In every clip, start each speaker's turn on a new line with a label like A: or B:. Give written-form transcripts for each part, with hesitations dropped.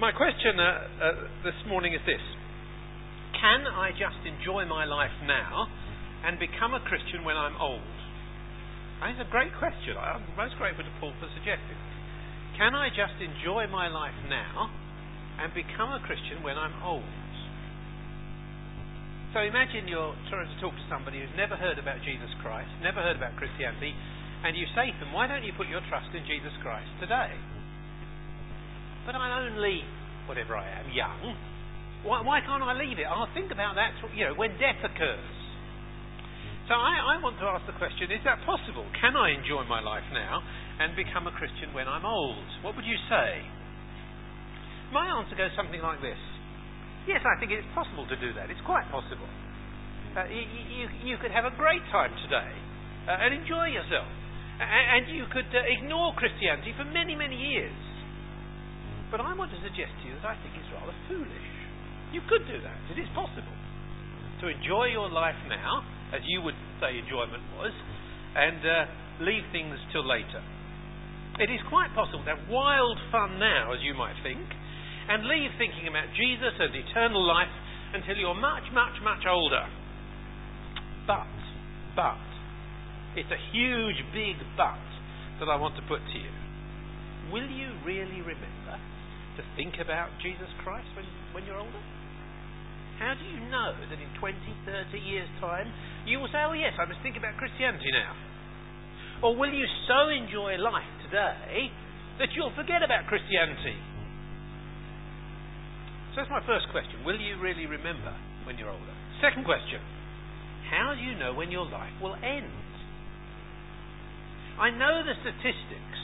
A: My question this morning is this. Can I just enjoy my life now and become a Christian when I'm old? That's a great question. I'm most grateful to Paul for suggesting it. Can I just enjoy my life now and become a Christian when I'm old? So imagine you're trying to talk to somebody who's never heard about Jesus Christ, never heard about Christianity, and you say to them, why don't you put your trust in Jesus Christ today? But I'm only, whatever I am, young. Why can't I leave it? I'll think about that, when death occurs. So I want to ask the question, is that possible? Can I enjoy my life now and become a Christian when I'm old? What would you say? My answer goes something like this. Yes, I think it's possible to do that. It's quite possible. You could have a great time today and enjoy yourself. And you could ignore Christianity for many, many years. But I want to suggest to you that I think it's rather foolish. You could do that. It is possible to enjoy your life now, as you would say enjoyment was, and leave things till later. It is quite possible to have wild fun now, as you might think, and leave thinking about Jesus and eternal life until you're much, much, much older. But, it's a huge, big but that I want to put to you. Will you really remember to think about Jesus Christ when you're older? How do you know that in 20, 30 years' time you will say, oh yes, I must think about Christianity now? Or will you so enjoy life today that you'll forget about Christianity? So that's my first question. Will you really remember when you're older? Second question. How do you know when your life will end? I know the statistics.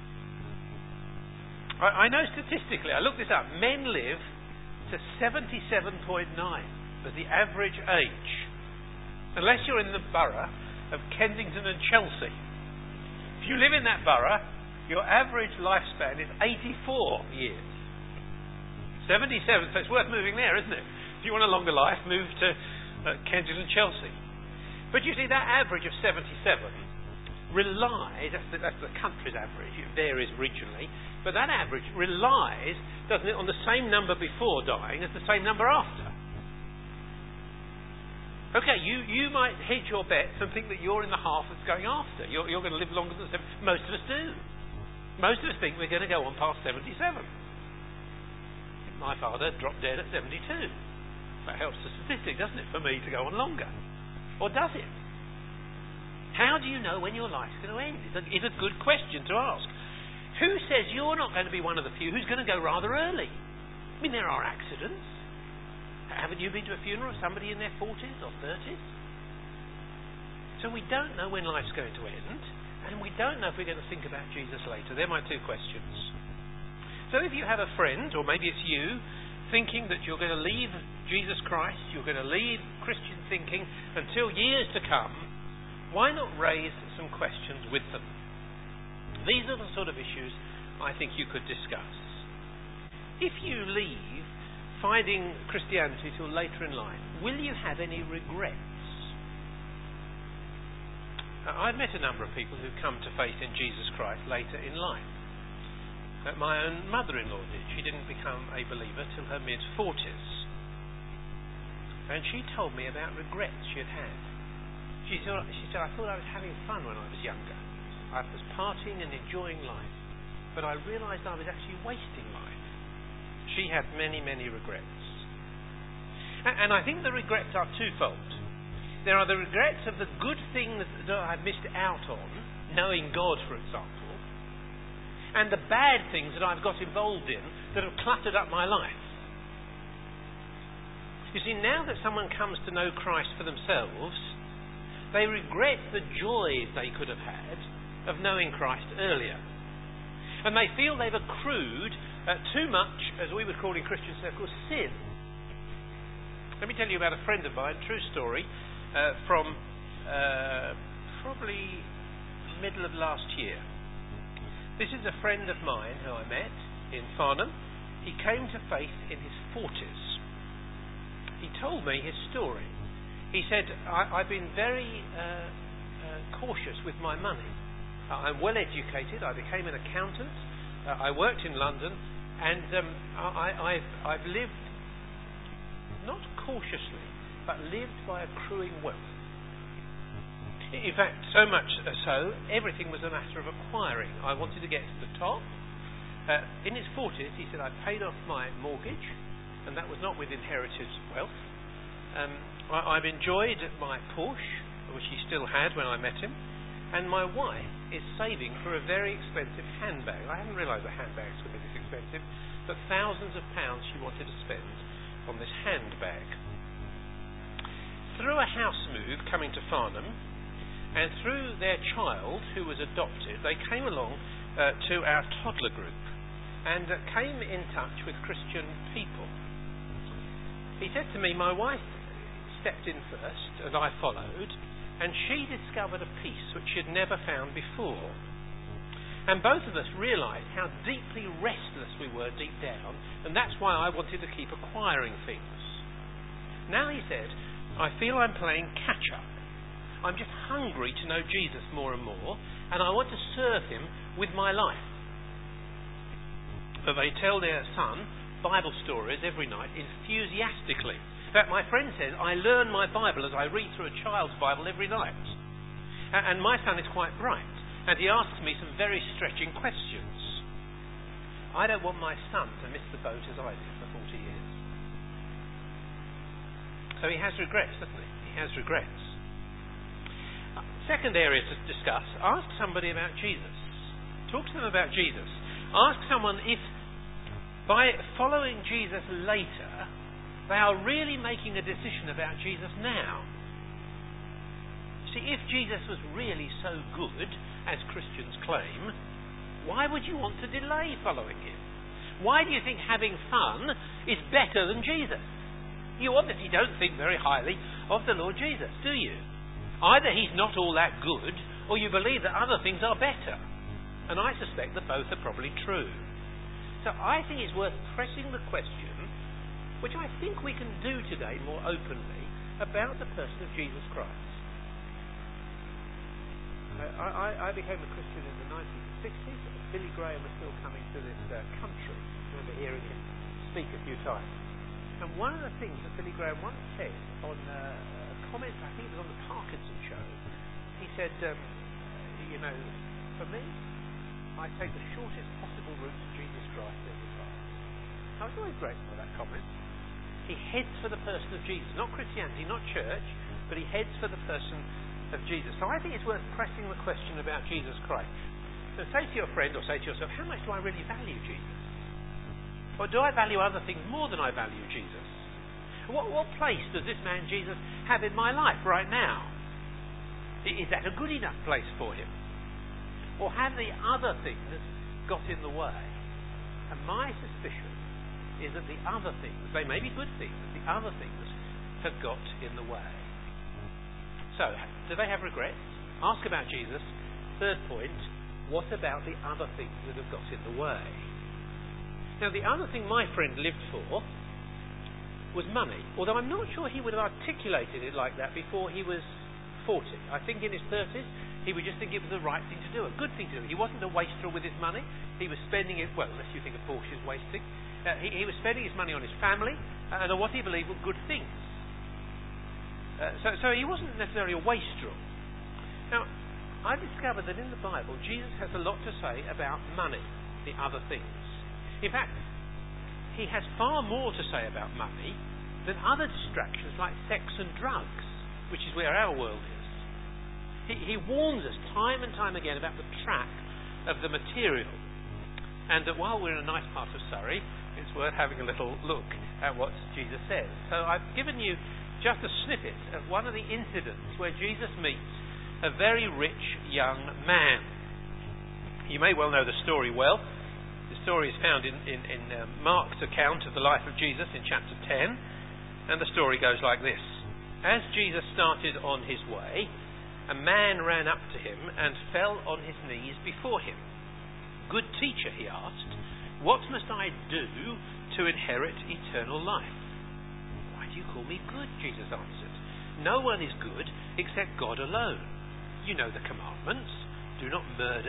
A: I know statistically, I looked this up, men live to 77.9 as the average age. Unless you're in the borough of Kensington and Chelsea. If you live in that borough, your average lifespan is 84 years. 77, so it's worth moving there, isn't it? If you want a longer life, move to Kensington and Chelsea. But you see, that average of 77 relies, that's the country's average, it varies regionally, but that average relies, doesn't it, on the same number before dying as the same number after. Okay, you might hedge your bets and think that you're in the half that's going after. You're going to live longer than 70. Most of us do. Most of us think we're going to go on past 77. My father dropped dead at 72. That helps the statistic, doesn't it, for me to go on longer? Or does it? How do you know when your life's going to end? It's a good question to ask. Who says you're not going to be one of the few who's going to go rather early? I mean, there are accidents. Haven't you been to a funeral of somebody in their 40s or 30s? So we don't know when life's going to end, and we don't know if we're going to think about Jesus later. They're my two questions. So if you have a friend, or maybe it's you, thinking that you're going to leave Jesus Christ, you're going to leave Christian thinking until years to come, why not raise some questions with them? These are the sort of issues I think you could discuss. If you leave finding Christianity till later in life, will you have any regrets? I've met a number of people who've come to faith in Jesus Christ later in life. My own mother-in-law did. She didn't become a believer till her mid-40s. And she told me about regrets she had had. She said, I thought I was having fun when I was younger. I was partying and enjoying life. But I realised I was actually wasting life. She had many, many regrets. And I think the regrets are twofold. There are the regrets of the good things that I've missed out on, knowing God, for example, and the bad things that I've got involved in that have cluttered up my life. You see, now that someone comes to know Christ for themselves, they regret the joys they could have had of knowing Christ earlier. And they feel they've accrued too much, as we would call in Christian circles, sin. Let me tell you about a friend of mine, true story, from probably middle of last year. This is a friend of mine who I met in Farnham. He came to faith in his 40s. He told me his story. He said, I've been very cautious with my money. I'm well educated. I became an accountant. I worked in London. And I've lived, not cautiously, but lived by accruing wealth. In fact, so much so, everything was a matter of acquiring. I wanted to get to the top. In his 40s, he said, I paid off my mortgage, and that was not with inherited wealth. I've enjoyed my Porsche, which he still had when I met him, and my wife is saving for a very expensive handbag. I hadn't realised that handbags could be this expensive, but thousands of pounds she wanted to spend on this handbag. Through a house move coming to Farnham, and through their child, who was adopted, they came along to our toddler group and came in touch with Christian people. He said to me, my wife stepped in first and I followed, and she discovered a peace which she had never found before. And both of us realised how deeply restless we were deep down, and that's why I wanted to keep acquiring things. Now, he said, I feel I'm playing catch-up. I'm just hungry to know Jesus more and more, and I want to serve him with my life. But they tell their son Bible stories every night enthusiastically. In fact, my friend says, I learn my Bible as I read through a child's Bible every night. And my son is quite bright, and he asks me some very stretching questions. I don't want my son to miss the boat as I did for 40 years. So he has regrets, doesn't he? He has regrets. Second area to discuss, ask somebody about Jesus. Talk to them about Jesus. Ask someone if, by following Jesus later, they are really making a decision about Jesus now. See, if Jesus was really so good, as Christians claim, why would you want to delay following him? Why do you think having fun is better than Jesus? You obviously don't think very highly of the Lord Jesus, do you? Either he's not all that good, or you believe that other things are better. And I suspect that both are probably true. So I think it's worth pressing the question, which I think we can do today more openly, about the person of Jesus Christ. I became a Christian in the 1960s. Billy Graham was still coming to this country. I remember hearing him speak a few times. And one of the things that Billy Graham once said on a comment, I think it was on the Parkinson show, he said, for me, I take the shortest possible route to Jesus Christ every time. I was always grateful for that comment. He heads for the person of Jesus, not Christianity, not church, but he heads for the person of Jesus. So I think it's worth pressing the question about Jesus Christ. So say to your friend or say to yourself, how much do I really value Jesus? Or do I value other things more than I value Jesus? What place does this man Jesus have in my life right now? Is that a good enough place for him? Or have the other things got in the way? And my suspicion is that the other things, they may be good things, but the other things have got in the way. So, do they have regrets? Ask about Jesus. Third point, what about the other things that have got in the way? Now, the other thing my friend lived for was money, although I'm not sure he would have articulated it like that before he was 40. I think in his 30s, he would just think it was the right thing to do, a good thing to do. He wasn't a wastrel with his money. He was spending it, well, unless you think a Porsche is wasting. He was spending his money on his family and on what he believed were good things. So he wasn't necessarily a wastrel. Now, I discovered that in the Bible, Jesus has a lot to say about money, the other things. In fact, he has far more to say about money than other distractions like sex and drugs, which is where our world is. He warns us time and time again about the trap of the material, and that while we're in a nice part of Surrey, it's worth having a little look at what Jesus says. So I've given you just a snippet of one of the incidents where Jesus meets a very rich young man. You may well know the story well. The story is found in Mark's account of the life of Jesus in chapter 10, and the story goes like this. As Jesus started on his way, a man ran up to him and fell on his knees before him. Good teacher, he asked, what must I do to inherit eternal life? Why do you call me good? Jesus answered. No one is good except God alone. You know the commandments. Do not murder.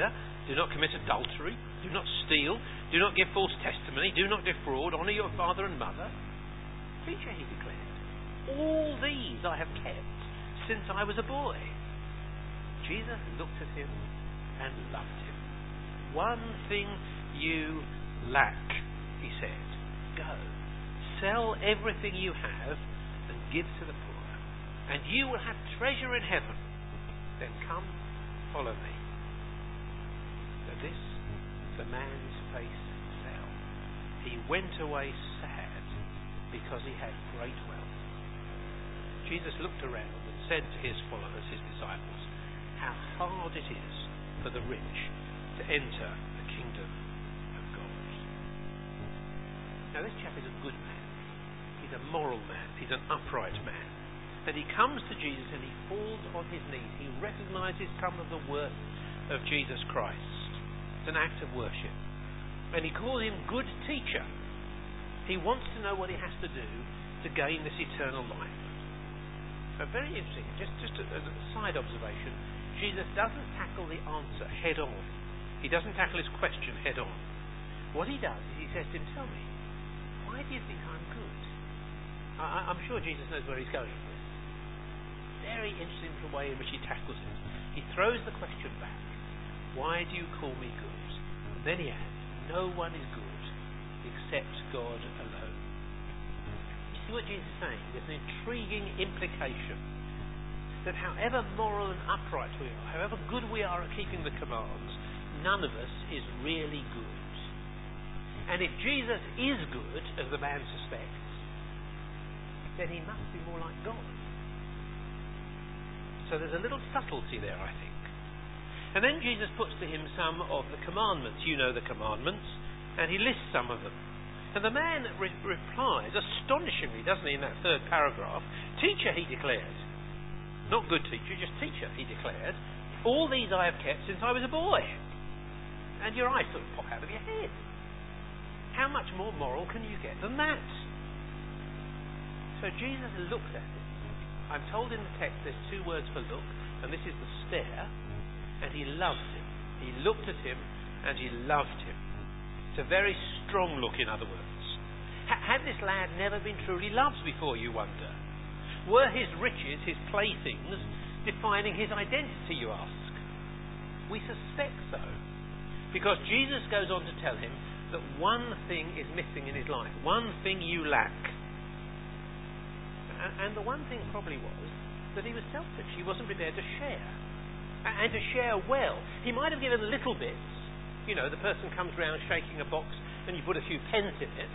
A: Do not commit adultery. Do not steal. Do not give false testimony. Do not defraud. Honour your father and mother. Teacher, he declared, all these I have kept since I was a boy. Jesus looked at him and loved him. One thing you lack, he said. Go, sell everything you have and give to the poor, and you will have treasure in heaven. Then come, follow me. At this, the man's face fell. He went away sad because he had great wealth. Jesus looked around and said to his followers, his disciples, how hard it is for the rich to enter the kingdom of God. Now this chap is a good man. He's a moral man. He's an upright man. And he comes to Jesus and he falls on his knees. He recognises some of the worth of Jesus Christ. It's an act of worship. And he calls him good teacher. He wants to know what he has to do to gain this eternal life. So very interesting, just as a side observation, Jesus doesn't tackle the answer head on. He doesn't tackle his question head on. What he does is he says to him, tell me, why do you think I'm good? I'm sure Jesus knows where he's going with this. Very interesting the way in which he tackles it. He throws the question back. Why do you call me good? And then he adds, no one is good except God alone. You see what Jesus is saying? There's an intriguing implication that however moral and upright we are, however good we are at keeping the commands, none of us is really good. And if Jesus is good, as the man suspects, then he must be more like God. So there's a little subtlety there, I think. And then Jesus puts to him some of the commandments. You know the commandments. And he lists some of them. And the man replies, astonishingly, doesn't he, in that third paragraph, teacher, he declared. Not good teacher, just teacher, he declared. All these I have kept since I was a boy. And your eyes sort of pop out of your head. How much more moral can you get than that? So Jesus looked at him. I'm told in the text there's two words for look, and this is the stare, and he loved him. He looked at him and he loved him. It's a very strong look, in other words. Had this lad never been truly loved before, you wonder? Were his riches, his playthings, defining his identity, you ask? We suspect so, because Jesus goes on to tell him that one thing is missing in his life. One thing you lack. And the one thing probably was that he was selfish. He wasn't prepared to share. And to share well. He might have given little bits. You know, the person comes round shaking a box and you put a few pence in it.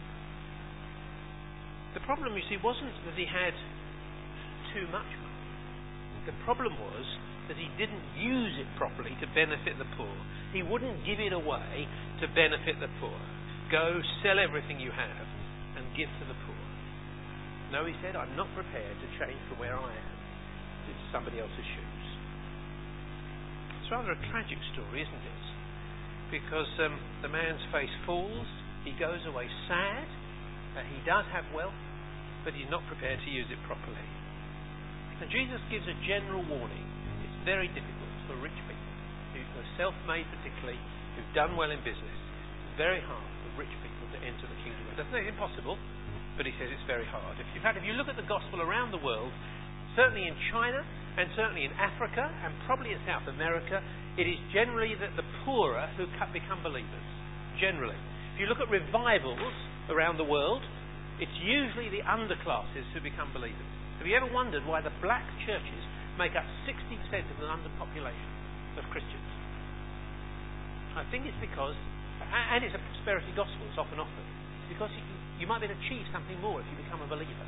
A: The problem, you see, wasn't that he had too much money. The problem was that he didn't use it properly to benefit the poor. He wouldn't give it away to benefit the poor. Go, sell everything you have and give to the poor. No, he said, I'm not prepared to change from where I am into somebody else's shoes. It's rather a tragic story, isn't it? Because the man's face falls, he goes away sad, he does have wealth, but he's not prepared to use it properly. And Jesus gives a general warning. It's very difficult for rich people, who are self-made particularly, who've done well in business. It's very hard for rich people to enter the kingdom. It doesn't make it impossible, but he says it's very hard. In fact, if you look at the gospel around the world, certainly in China and certainly in Africa and probably in South America, it is generally that the poorer who become believers. Generally. If you look at revivals around the world, it's usually the underclasses who become believers. Have you ever wondered why the black churches make up 60% of the London population of Christians? I think it's because, and it's a prosperity gospel, it's often offered, because you might be able to achieve something more if you become a believer.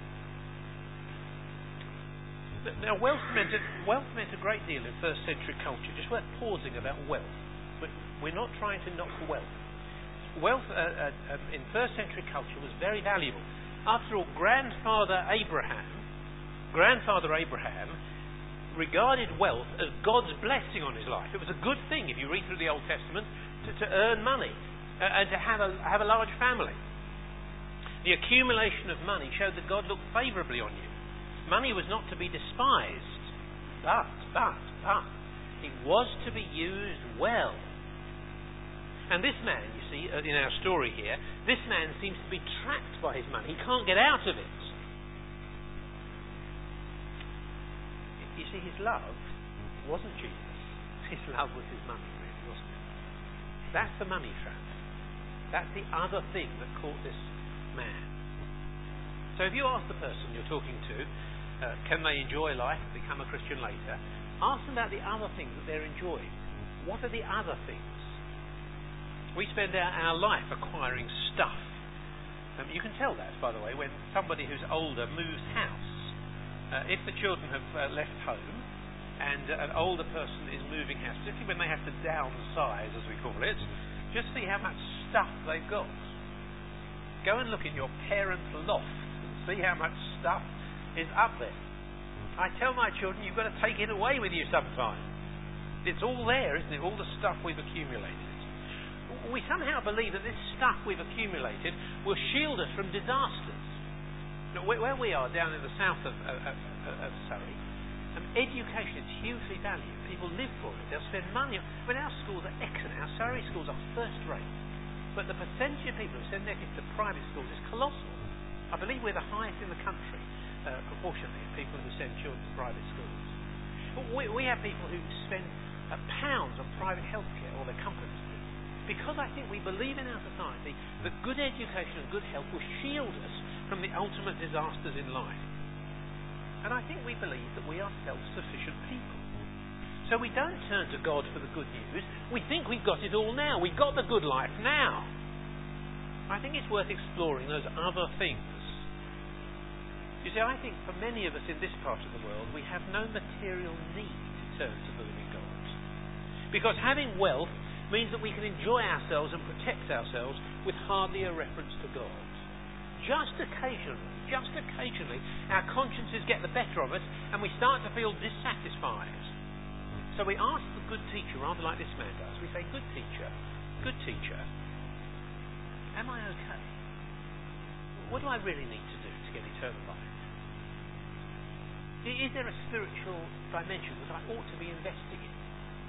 A: Now, wealth meant a great deal in first century culture. Just worth pausing about wealth. We're not trying to knock wealth. Wealth in first century culture was very valuable. After all, Grandfather Abraham regarded wealth as God's blessing on his life. It was a good thing, if you read through the Old Testament, to earn money and to have a large family. The accumulation of money showed that God looked favourably on you. Money was not to be despised. But, It was to be used well. And this man, you see, in our story here, this man seems to be trapped by his money. He can't get out of it. You see, his love wasn't Jesus. His love was his money, really, wasn't it? That's the money trap. That's the other thing that caught this man. So if you ask the person you're talking to, can they enjoy life and become a Christian later, ask them about the other things that they're enjoying. What are the other things? We spend our life acquiring stuff. You can tell that, by the way, when somebody who's older moves house. If the children have left home and an older person is moving house, particularly when they have to downsize, as we call it, just see how much stuff they've got. Go and look in your parents' loft and see how much stuff is up there. I tell my children, you've got to take it away with you sometime. It's all there, isn't it? All the stuff we've accumulated. We somehow believe that this stuff we've accumulated will shield us from disasters. Where we are, down in the south of Surrey, education is hugely valued. People live for it. They'll spend money. When our schools are excellent, our Surrey schools are first rate. But the percentage of people who send their kids to private schools is colossal. I believe we're the highest in the country, proportionally, of people who send children to private schools. We have people who spend pounds on private healthcare, or their companies do. Because I think we believe in our society that good education and good health will shield us from the ultimate disasters in life. And I think we believe that we are self-sufficient people. So we don't turn to God for the good news. We think we've got it all now. We've got the good life now. I think it's worth exploring those other things. You see, I think for many of us in this part of the world, we have no material need to turn to the living God. Because having wealth means that we can enjoy ourselves and protect ourselves with hardly a reference to God. Just occasionally, our consciences get the better of us and we start to feel dissatisfied. So we ask the good teacher, rather like this man does. We say, good teacher, am I okay? What do I really need to do to get eternal life? Is there a spiritual dimension that I ought to be investing in?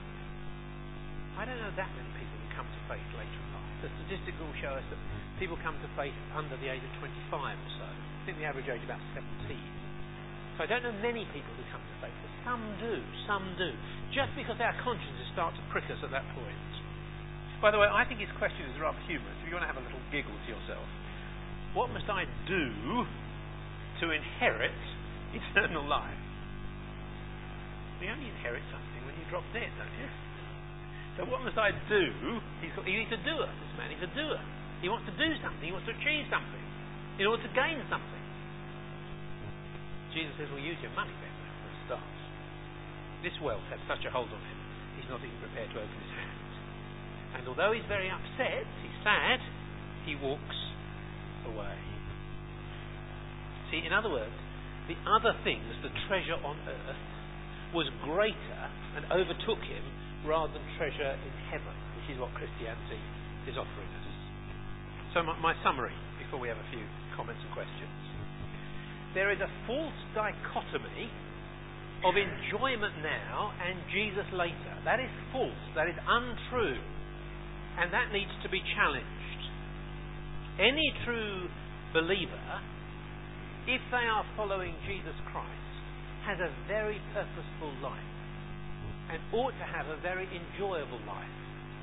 A: I don't know that many people who come to faith later in life. The statistics all show us that people come to faith under the age of 25 or so. I think the average age is about 17. So I don't know many people who come to faith, but some do. Just because our consciences start to prick us at that point. By the way, I think his question is rather humorous. If you want to have a little giggle to yourself, what must I do to inherit eternal life? You only inherit something when you drop dead, don't you? So what must I do? He's a doer, this man. He's a doer. He wants to do something. He wants to achieve something in order to gain something. Jesus says, well, use your money then for a start. This wealth has such a hold on him, he's not even prepared to open his hand. And although he's very upset, he's sad, he walks away. See, in other words, the other things, the treasure on earth, was greater and overtook him rather than treasure in heaven, which is what Christianity is offering us. So my summary, before we have a few comments and questions. There is a false dichotomy of enjoyment now and Jesus later. That is false, that is untrue, and that needs to be challenged. Any true believer, if they are following Jesus Christ, has a very purposeful life and ought to have a very enjoyable life.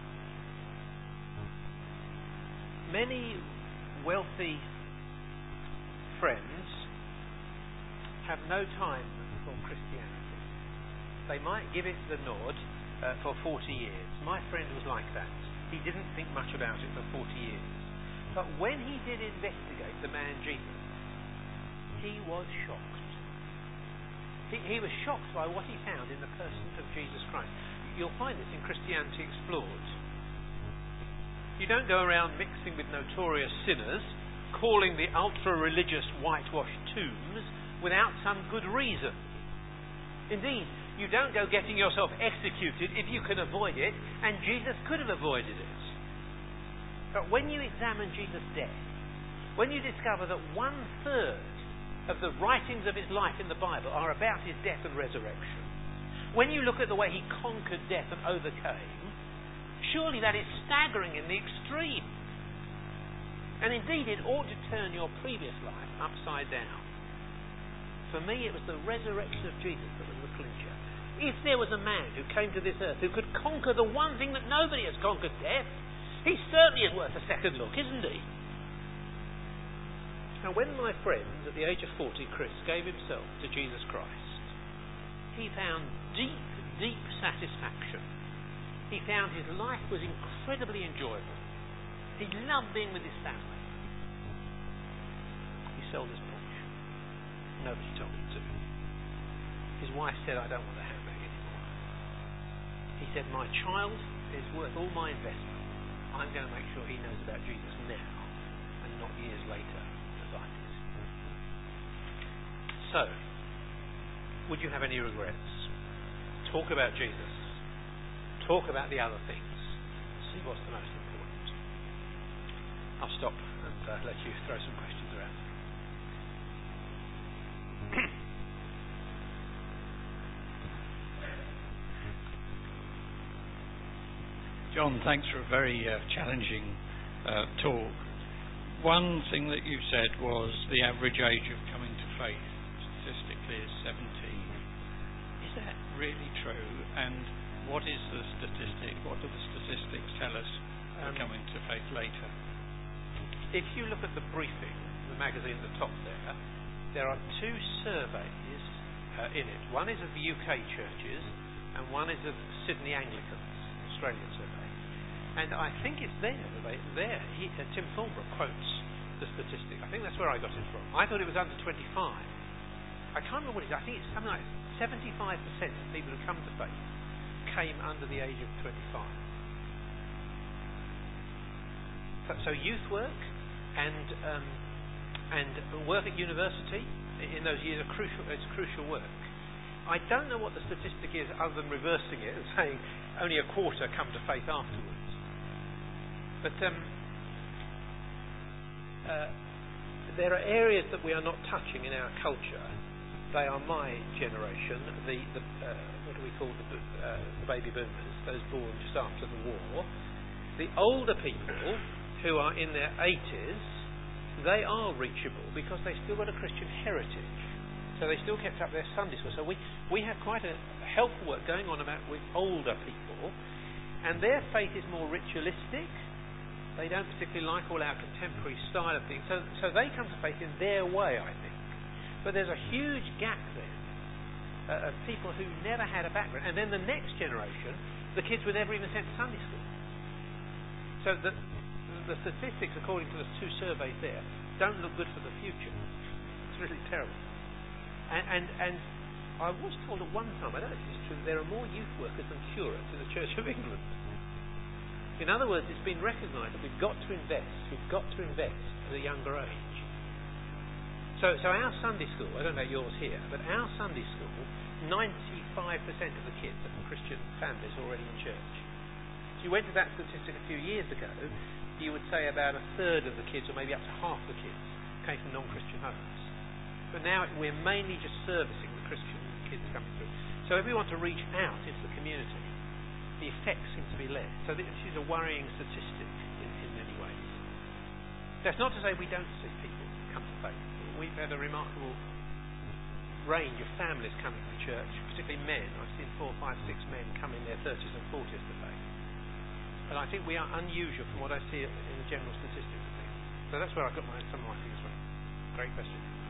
A: Many wealthy friends have no time for Christianity. They might give it the nod for 40 years. My friend was like that. He didn't think much about it for 40 years. But when he did investigate the man Jesus, he was shocked. He was shocked by what he found in the person of Jesus Christ. You'll find this in Christianity Explored. You don't go around mixing with notorious sinners, calling the ultra-religious whitewashed tombs without some good reason. Indeed, you don't go getting yourself executed if you can avoid it, and Jesus could have avoided it. But when you examine Jesus' death, when you discover that 1/3 of the writings of his life in the Bible are about his death and resurrection, when you look at the way he conquered death and overcame, surely that is staggering in the extreme. And indeed, it ought to turn your previous life upside down. For me, it was the resurrection of Jesus that was the clincher. If there was a man who came to this earth who could conquer the one thing that nobody has conquered, death, he certainly is worth a second look, isn't he? Now, when my friend, at the age of 40, Chris, gave himself to Jesus Christ, he found deep, deep satisfaction. He found his life was incredibly enjoyable. He loved being with his family. He sold his Porsche. Nobody told him to. His wife said, I don't want a handbag anymore. He said, my child is worth all my investment. I'm going to make sure he knows about Jesus now and not years later as I did. So, would you have any regrets? Talk about Jesus. Talk about the other things. See what's the most important. I'll stop and let you throw some questions around.
B: John, thanks for a very challenging talk. One thing that you said was the average age of coming to faith statistically is 17. Is that really true? And what is the statistic? What do the statistics tell us for coming to faith later?
A: If you look at the briefing, the magazine at the top there are two surveys in it. One is of the UK churches and one is of Sydney Anglicans, Australian survey. And I think it's there. Tim Thornbrook quotes the statistic. I think that's where I got it from. I thought it was under 25. I can't remember what it is. I think it's something like 75% of people who come to faith came under the age of 25. So youth work and work at university in those years are crucial. It's crucial work. I don't know what the statistic is other than reversing it and saying only a quarter come to faith afterwards. But there are areas that we are not touching in our culture. They are my generation, what do we call the baby boomers, those born just after the war. The older people who are in their 80s, they are reachable because they've still got a Christian heritage. So they still kept up their Sunday school. So we have quite a helpful work going on with older people, and their faith is more ritualistic. They don't particularly like all our contemporary style of things. So they come to faith in their way, I think. But there's a huge gap there of people who never had a background. And then the next generation, the kids were never even sent to Sunday school. So the statistics, according to the two surveys there, don't look good for the future. It's really terrible. And I was told at one time, I don't know if it's true, there are more youth workers than curates in the Church of England. In other words, it's been recognised that we've got to invest at a younger age. So our Sunday school, I don't know yours here, but our Sunday school, 95% of the kids are from Christian families already in church. If you went to that statistic a few years ago, you would say about a third of the kids, or maybe up to half the kids, came from non-Christian homes. But now we're mainly just servicing the Christian kids coming through. So if we want to reach out into the community, the effects seem to be less. So this is a worrying statistic in many ways. That's not to say we don't see people come to faith. We've had a remarkable range of families coming to church, particularly men. I've seen 4, 5, 6 men come in their 30s and 40s to faith. But I think we are unusual from what I see in the general statistics of things. So that's where I got some of my things from. Great question.